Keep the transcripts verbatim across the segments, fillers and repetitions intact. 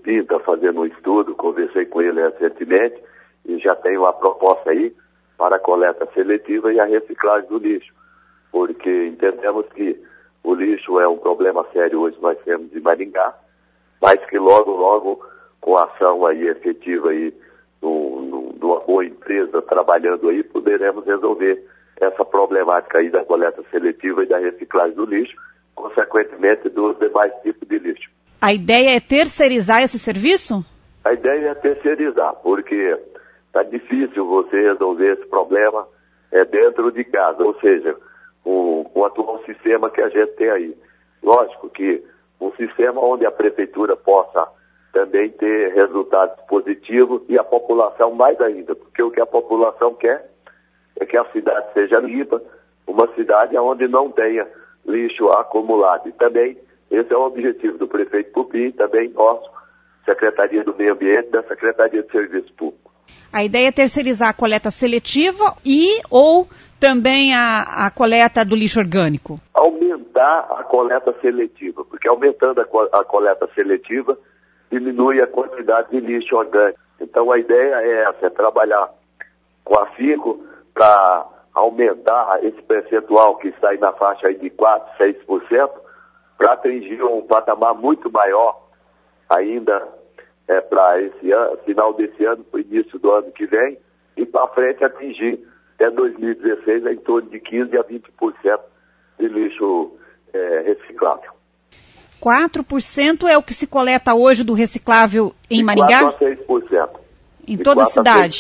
Pupim está fazendo um estudo, conversei com ele recentemente e já tem uma proposta aí para a coleta seletiva e a reciclagem do lixo, porque entendemos que o lixo é um problema sério hoje, nós temos em Maringá, mas que logo, logo, com a ação aí efetiva aí, de uma boa empresa trabalhando aí, poderemos resolver essa problemática aí da coleta seletiva e da reciclagem do lixo, consequentemente dos demais tipos de lixo. A ideia é terceirizar esse serviço? A ideia é terceirizar, porque está difícil você resolver esse problema é, dentro de casa, ou seja, com o atual sistema que a gente tem aí. Lógico que um sistema onde a prefeitura possa também ter resultados positivos e a população mais ainda, porque o que a população quer é que a cidade seja limpa, uma cidade onde não tenha lixo acumulado. E também esse é o objetivo do prefeito Pupim, também nosso, Secretaria do Meio Ambiente, da Secretaria de Serviço Público. A ideia é terceirizar a coleta seletiva e ou também a, a coleta do lixo orgânico? Aumentar a coleta seletiva, porque aumentando a, co- a coleta seletiva diminui a quantidade de lixo orgânico. Então a ideia é essa, é trabalhar com a FICO para aumentar esse percentual que está aí na faixa aí de quatro, seis por cento, para atingir um patamar muito maior ainda é, para esse ano, final desse ano, para o início do ano que vem, e para frente atingir até dois mil e dezesseis em torno de quinze a vinte por cento de lixo é, reciclável. quatro por cento é o que se coleta hoje do reciclável em de Maringá? quatro a seis por cento. Em toda a cidade?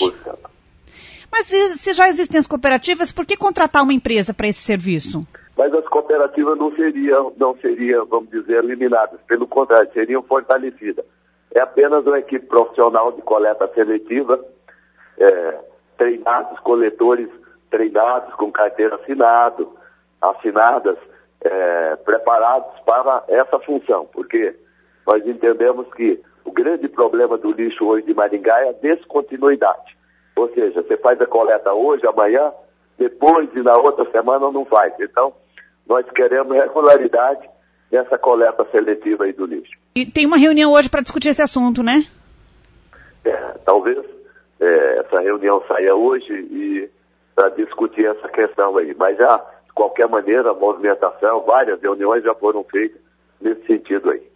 Mas se já existem as cooperativas, por que contratar uma empresa para esse serviço? Mas as cooperativas não seriam, não seriam, vamos dizer, eliminadas. Pelo contrário, seriam fortalecidas. É apenas uma equipe profissional de coleta seletiva, é, treinados, coletores treinados, com carteira assinado, assinadas, é, preparados para essa função. Porque nós entendemos que o grande problema do lixo hoje de Maringá é a descontinuidade. Ou seja, você faz a coleta hoje, amanhã, depois e na outra semana não faz. Então, nós queremos regularidade nessa coleta seletiva aí do lixo. E tem uma reunião hoje para discutir esse assunto, né? É, talvez é, essa reunião saia hoje e para discutir essa questão aí. Mas já, de qualquer maneira, a movimentação, várias reuniões já foram feitas nesse sentido aí.